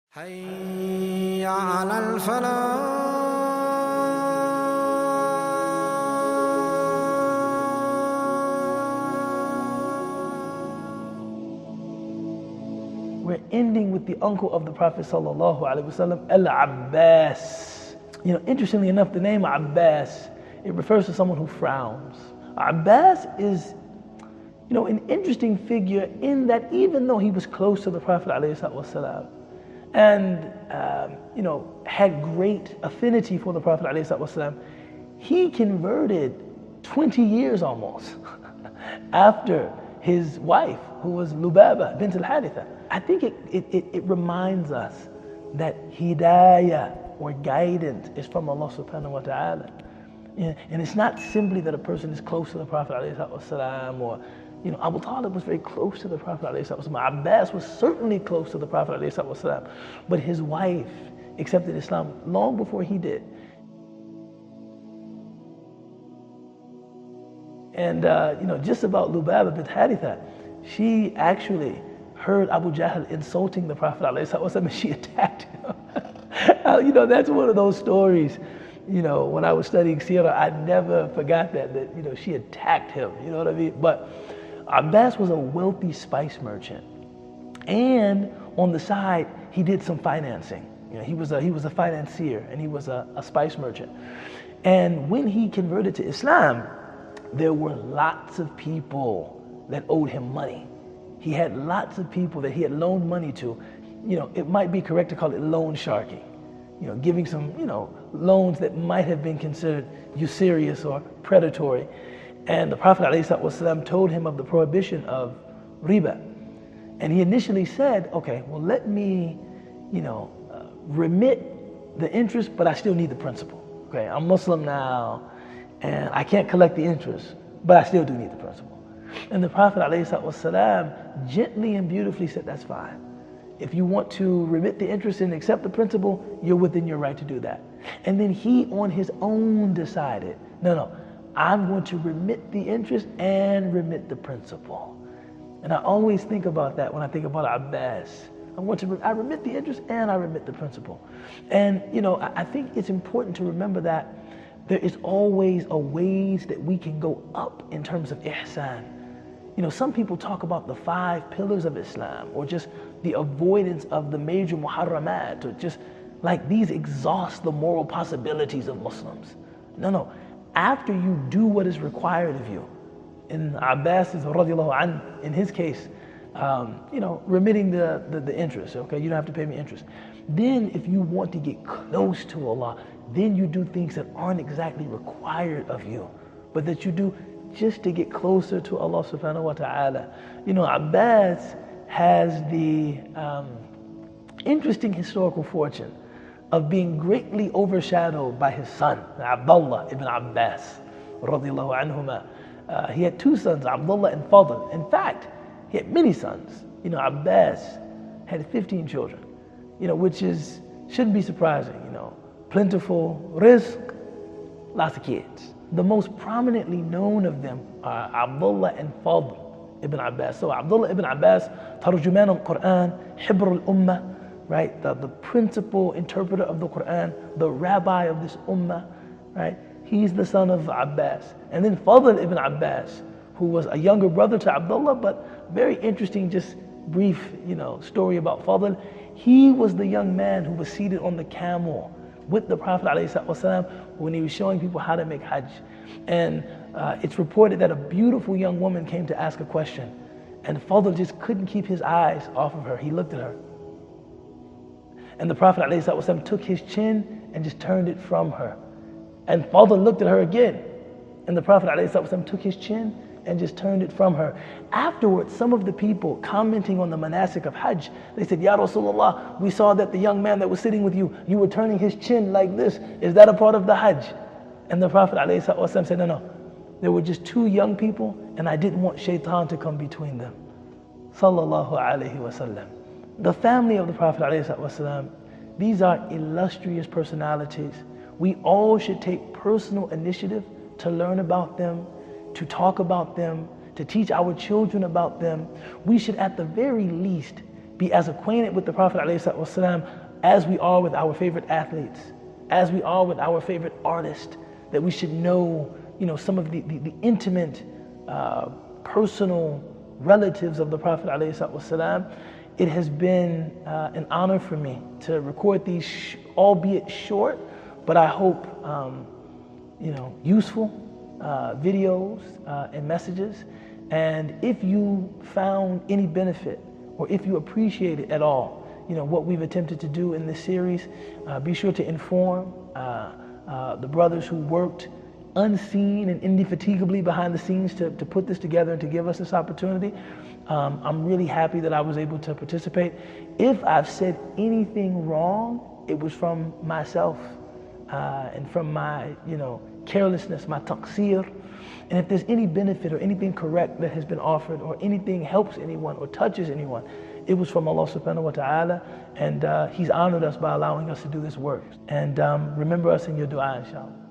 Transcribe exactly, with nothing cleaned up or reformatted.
حي على الفلاح. We're ending with the uncle of the Prophet sallallahu alaihi wasallam, Al-Abbas. You know, interestingly enough, the name Abbas, it refers to someone who frowns. Abbas is, you know, an interesting figure in that even though he was close to the Prophet alaihi wasallam and um, you know, had great affinity for the Prophet alaihi wasallam, he converted twenty years almost after his wife, who was Lubaba bint al-Haritha. I think it, it, it, it reminds us that hidayah or guidance is from Allah subhanahu wa ta'ala. And it's not simply that a person is close to the Prophet ﷺ, or, you know, Abu Talib was very close to the Prophet ﷺ. Abbas was certainly close to the Prophet ﷺ, but his wife accepted Islam long before he did. And uh, you know, just about Lubaba bint Haritha, she actually heard Abu Jahl insulting the Prophet ﷺ, and she attacked him. You know, that's one of those stories. You know, when I was studying Sirah, I never forgot that, that, you know, she attacked him, you know what I mean? But Abbas was a wealthy spice merchant. And on the side, he did some financing. You know, he was a, he was a financier, and he was a, a spice merchant. And when he converted to Islam, there were lots of people that owed him money. He had lots of people that he had loaned money to. You know, it might be correct to call it loan sharking. You know, giving some, you know, loans that might have been considered usurious or predatory. And the Prophet ﷺ told him of the prohibition of riba. And he initially said, okay, well, let me, you know, uh, remit the interest, but I still need the principal. Okay, I'm Muslim now, and I can't collect the interest, but I still do need the principal. And the Prophet ﷺ gently and beautifully said, that's fine. If you want to remit the interest and accept the principal, you're within your right to do that. And then he on his own decided, no, no, I'm going to remit the interest and remit the principal. And I always think about that when I think about Abbas. I want to, I remit the interest and I remit the principal. And you know, I think it's important to remember that there is always a ways that we can go up in terms of ihsan. You know, some people talk about the five pillars of Islam, or just the avoidance of the major muharramat, or just like these exhaust the moral possibilities of Muslims. No, no. After you do what is required of you, in Abbas's radiallahu anh, in his case, um, you know, remitting the, the, the interest, okay, you don't have to pay me interest. Then if you want to get close to Allah, then you do things that aren't exactly required of you, but that you do just to get closer to Allah subhanahu wa ta'ala. You know, Abbas has the um, interesting historical fortune of being greatly overshadowed by his son, Abdullah ibn Abbas, radiallahu anhuma. Uh, he had two sons, Abdullah and Fadl. In fact, he had many sons. You know, Abbas had fifteen children, you know, which is, shouldn't be surprising, you know, plentiful rizq, lots of kids. The most prominently known of them are Abdullah and Fadl ibn Abbas. So Abdullah ibn Abbas, Tarjuman al-Quran, Hibr al-Ummah, right? The, the principal interpreter of the Quran, the rabbi of this ummah, right? He's the son of Abbas. And then Fadl ibn Abbas, who was a younger brother to Abdullah, but very interesting, just brief, you know, story about Fadl. He was the young man who was seated on the camel with the Prophet ﷺ when he was showing people how to make Hajj. And uh, it's reported that a beautiful young woman came to ask a question, and Fadl just couldn't keep his eyes off of her. He looked at her. And the Prophet ﷺ took his chin and just turned it from her. And Fadl looked at her again, and the Prophet ﷺ took his chin and just turned it from her. Afterwards, some of the people commenting on the manasik of Hajj, they said, Ya Rasulullah, we saw that the young man that was sitting with you, you were turning his chin like this. Is that a part of the Hajj? And the Prophet ﷺ said, no, no. There were just two young people, and I didn't want shaitan to come between them. Sallallahu alayhi wasallam. The family of the Prophet ﷺ, these are illustrious personalities. We all should take personal initiative to learn about them, to talk about them, to teach our children about them. We should at the very least be as acquainted with the Prophet ﷺ as we are with our favorite athletes, as we are with our favorite artists, that we should know, you know, some of the, the, the intimate, uh, personal relatives of the Prophet ﷺ. It has been uh, an honor for me to record these, sh- albeit short, but I hope, um, you know, useful uh, videos uh, and messages. And if you found any benefit, or if you appreciate it at all, you know, what we've attempted to do in this series, uh, be sure to inform uh, uh, the brothers who worked unseen and indefatigably behind the scenes to, to put this together and to give us this opportunity. Um, I'm really happy that I was able to participate. If I've said anything wrong, it was from myself uh, and from my, you know, carelessness, my taqseer. And if there's any benefit or anything correct that has been offered, or anything helps anyone or touches anyone, it was from Allah subhanahu wa ta'ala, and uh, He's honored us by allowing us to do this work. And um, remember us in your dua, inshallah.